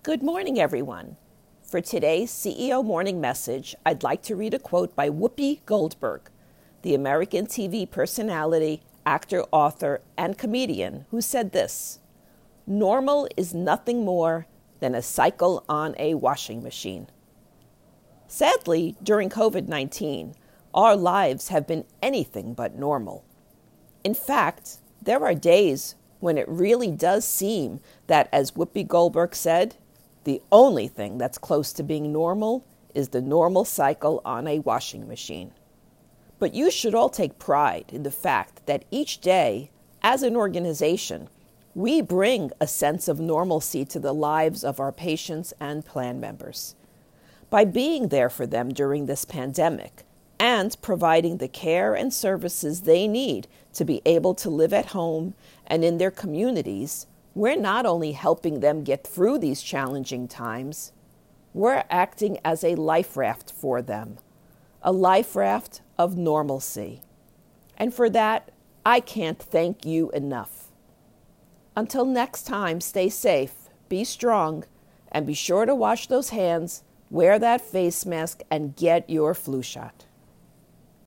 Good morning, everyone. For today's CEO Morning Message, I'd like to read a quote by Whoopi Goldberg, the American TV personality, actor, author, and comedian, who said this: "Normal is nothing more than a cycle on a washing machine." Sadly, during COVID-19, our lives have been anything but normal. In fact, there are days when it really does seem that, as Whoopi Goldberg said, the only thing that's close to being normal is the normal cycle on a washing machine. But you should all take pride in the fact that each day, as an organization, we bring a sense of normalcy to the lives of our patients and plan members. By being there for them during this pandemic and providing the care and services they need to be able to live at home and in their communities, we're not only helping them get through these challenging times, we're acting as a life raft for them, a life raft of normalcy. And for that, I can't thank you enough. Until next time, stay safe, be strong, and be sure to wash those hands, wear that face mask, and get your flu shot.